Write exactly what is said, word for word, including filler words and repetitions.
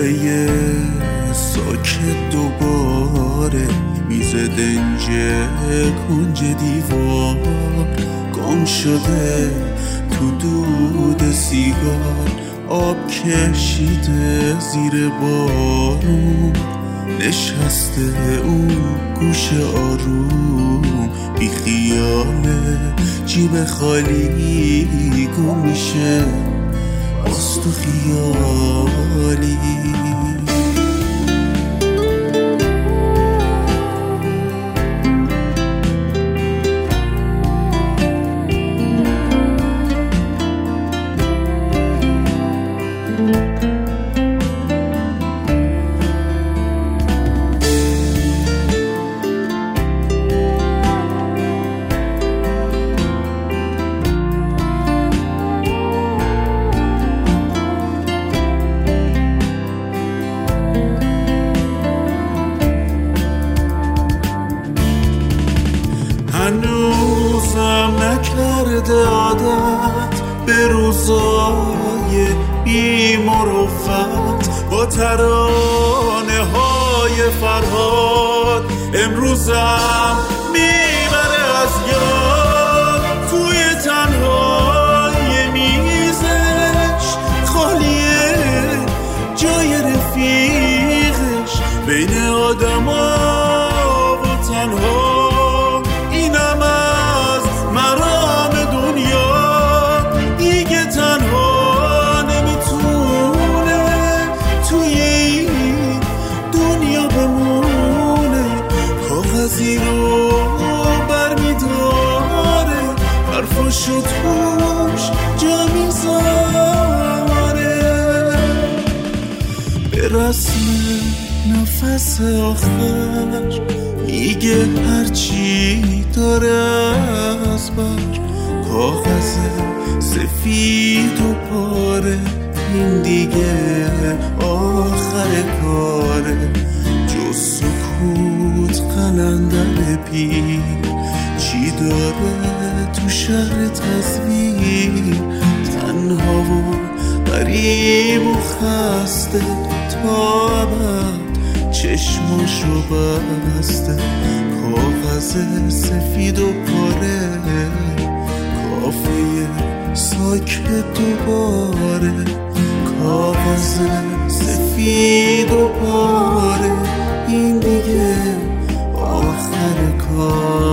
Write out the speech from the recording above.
کافه ساکت دوباره، میز دنج کنج دیوار گم شده تو دود سیگار، آب کشیده زیر بارون، نشسته اون گوش آروم، بی خیاله جیب خالی گم میشه باز تو خیالی. هنوزم نکرده عادت به روزای بی مروت، با ترانه های فرهاد امروزم میبره از یاد، توی تنهای میزش خالیه جای رفیقش، بین آدم ها و تنها رو برمیداره، حرفاشو توش جا میذاره، به رسم نفس آخر میگه هرچی داره از بر، کاغذ سفید و پاره، این دیگه آخر کاره، جز سکوت قلندر پیر چی داره تو شهر تصویر، تنها و غریب و خسته تا ابد چشماشو بسته، کاغذ سفید و پاره، کافه ساکت دوباره، کاغذ سفید و پاره، این دیگه آخر کار.